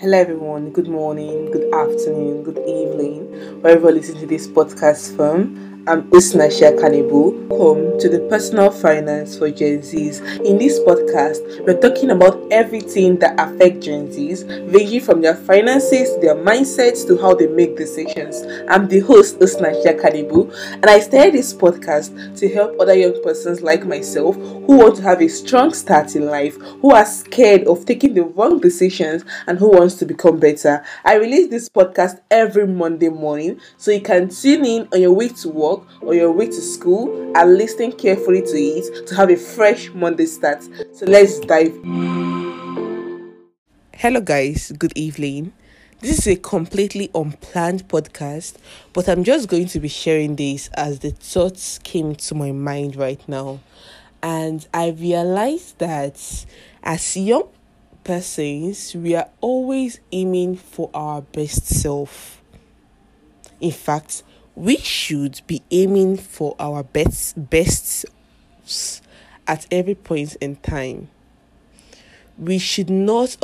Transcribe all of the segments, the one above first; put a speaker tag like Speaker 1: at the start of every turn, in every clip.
Speaker 1: Hello, everyone. Good morning, good afternoon, good evening, wherever you listen to this podcast from. I'm Usnasha Kanibu. Welcome to the Personal Finance for Gen Zs. In this podcast, we're talking about everything that affects Gen Zs, ranging from their finances, their mindsets, to how they make decisions. I'm the host, Usnasha Kanibu, and I started this podcast to help other young persons like myself who want to have a strong start in life, who are scared of taking the wrong decisions, and who wants to become better. I release this podcast every Monday morning, so you can tune in on your way to work or your way to school and listen carefully to it to have a fresh Monday start. So let's dive. Hello, guys. Good evening. This is a completely unplanned podcast, but I'm just going to be sharing this as the thoughts came to my mind right now. And I realized that as young persons, we are always aiming for our best self. In fact, we should be aiming for our best at every point in time. We should not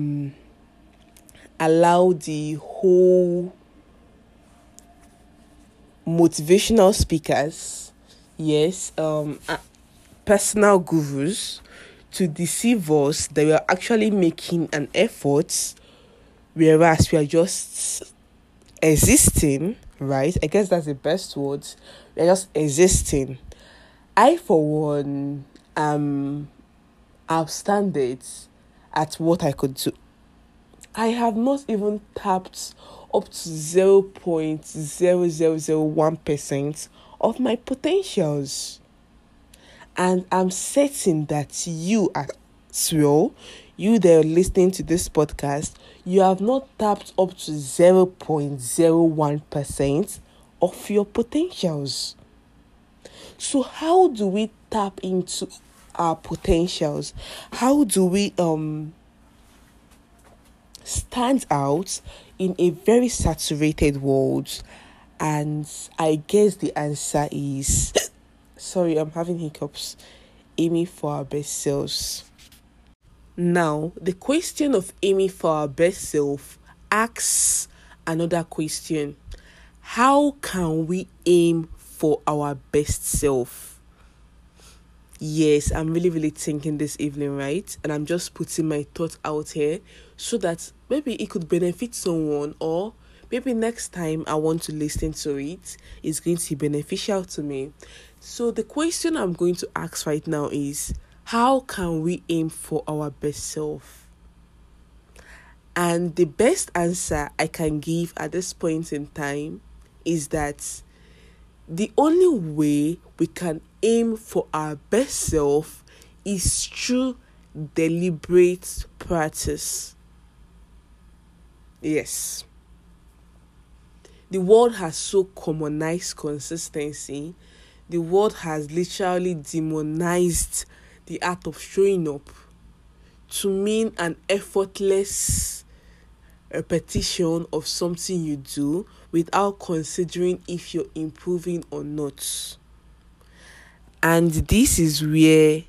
Speaker 1: allow the whole motivational speakers, personal gurus, to deceive us that we are actually making an effort, whereas we are just existing, right? I guess that's the best word. We're just existing. I, for one, am outstanding at what I could do. I have not even tapped up to 0.0001% of my potentials. And I'm certain that you as well, you that are listening to this podcast, you have not tapped up to 0.01% of your potentials. So how do we tap into our potentials? How do we stand out in a very saturated world? And I guess the answer is sorry, I'm having hiccups. Aiming for our best selves. Now, the question of aiming for our best self asks another question. How can we aim for our best self? Yes, I'm really thinking this evening, right? And I'm just putting my thoughts out here so that maybe it could benefit someone, or maybe next time I want to listen to it, it's going to be beneficial to me. So the question I'm going to ask right now is, how can we aim for our best self? And the best answer I can give at this point in time is that the only way we can aim for our best self is through deliberate practice. Yes. The world has so commonized consistency. The world has literally demonized the art of showing up to mean an effortless repetition of something you do without considering if you're improving or not. And this is where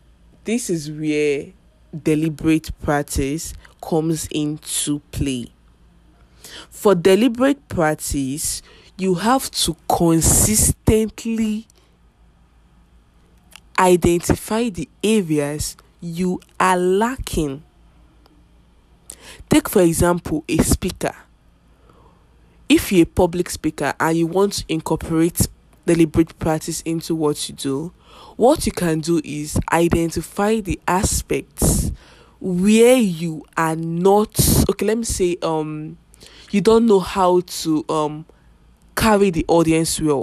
Speaker 1: deliberate practice comes into play. For deliberate practice, you have to consistently identify the areas you are lacking. Take, for example, a speaker. If you're a public speaker and you want to incorporate deliberate practice into what you do, what you can do is identify the aspects where you are not, you don't know how to carry the audience well.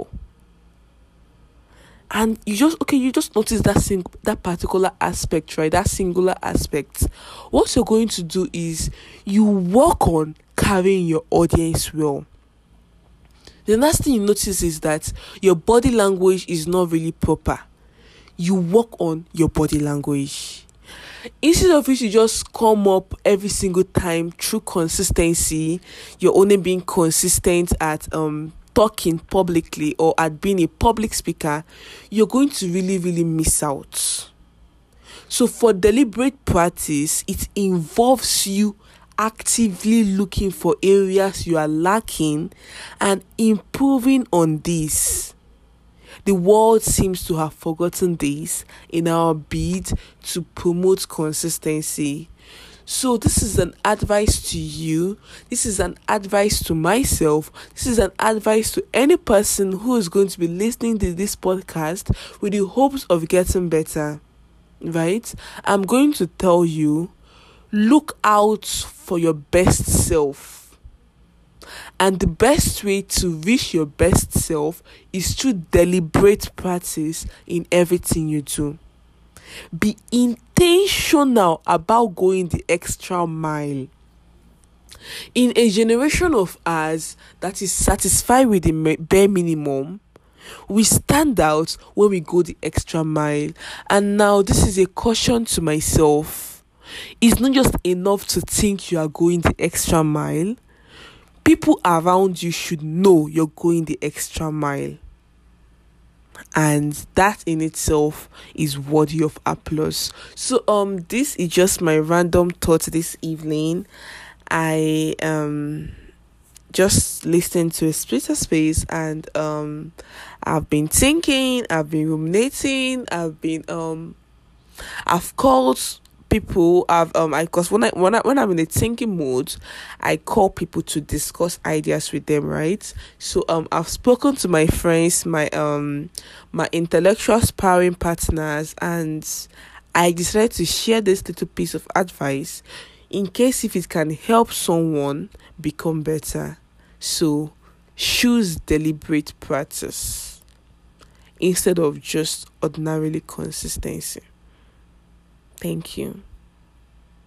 Speaker 1: And you just notice that particular aspect, right? That singular aspect. What you're going to do is you work on carrying your audience well. The last thing you notice is that your body language is not really proper. You work on your body language. Instead of you to just come up every single time through consistency, you're only being consistent at talking publicly or at being a public speaker, you're going to really miss out. So for deliberate practice, it involves you actively looking for areas you are lacking and improving on this. The world seems to have forgotten this in our bid to promote consistency. So this is an advice to you. This is an advice to myself. This is an advice to any person who is going to be listening to this podcast with the hopes of getting better. Right? I'm going to tell you, look out for your best self. And the best way to reach your best self is through deliberate practice in everything you do. Be intentional about going the extra mile. In a generation of us that is satisfied with the bare minimum, we stand out when we go the extra mile. And now this is a caution to myself. It's not just enough to think you are going the extra mile. People around you should know you're going the extra mile. And that in itself is worthy of applause. So this is just my random thought this evening. I just listened to a Splitter Space, and I've been thinking, I've been ruminating, I've called people. Because when I'm in a thinking mood, I call people to discuss ideas with them, right? So I've spoken to my friends, my intellectual sparring partners, and I decided to share this little piece of advice in case if it can help someone become better. So choose deliberate practice instead of just ordinarily consistency. Thank you.